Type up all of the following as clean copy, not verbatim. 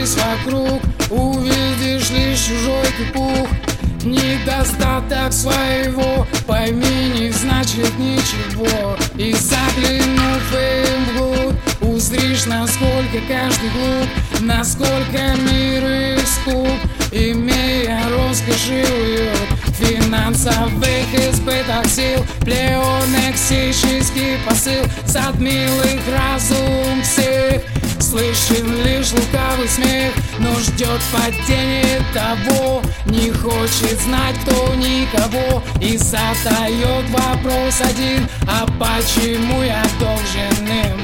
Оглянись вокруг, увидишь лишь чужой ты пух. Недостаток своего пойми не значит ничего. И заглянув им вглубь, узришь, насколько каждый глуп, насколько мир их скуп, имея роскошь и уют. Финансовых избыток сил, плеонексический посыл затмил их разум всех. Слышен лишь лукавый смех, но ждет падение того. Не хочет знать кто никого и задает вопрос один: а почему я должен им?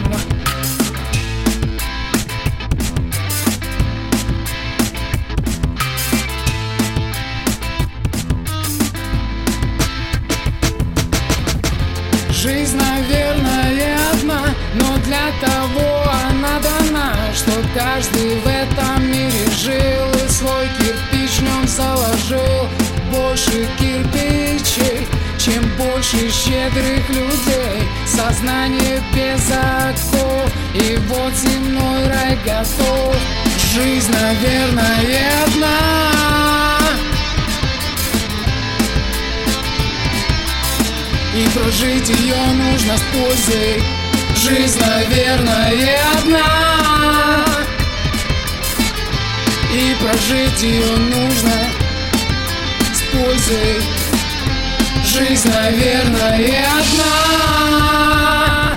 Жизнь, наверное, одна, но для того она дана, чтоб каждый в этом мире жил и свой кирпич в нем заложил. Больше кирпичей, чем больше щедрых людей, сознание без оков, и вот земной рай готов. Жизнь, наверное, одна, и прожить ее нужно с пользой. Жизнь, наверное, одна, и прожить ее нужно с пользой. Жизнь, наверное, одна.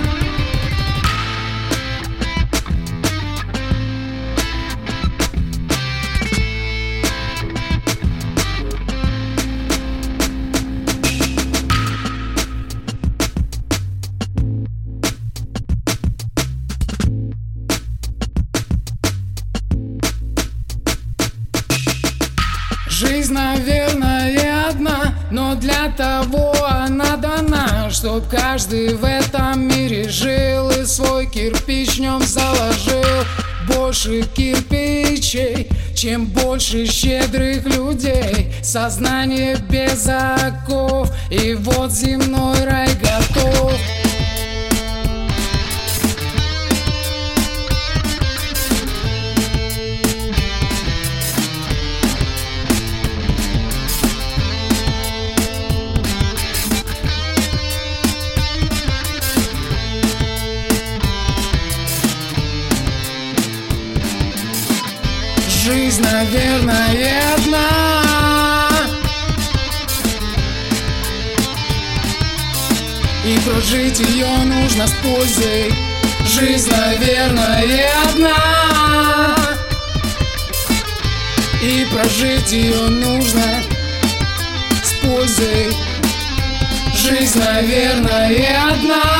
Жизнь, наверное, одна, но для того она дана, чтоб каждый в этом мире жил и свой кирпич в нем заложил. Больше кирпичей, чем больше щедрых людей, сознание без оков, и вот земной рай готов. Жизнь, наверное, одна, и прожить ее нужно с пользой. Жизнь, наверное, одна, и прожить ее нужно с пользой. Жизнь, наверное, одна.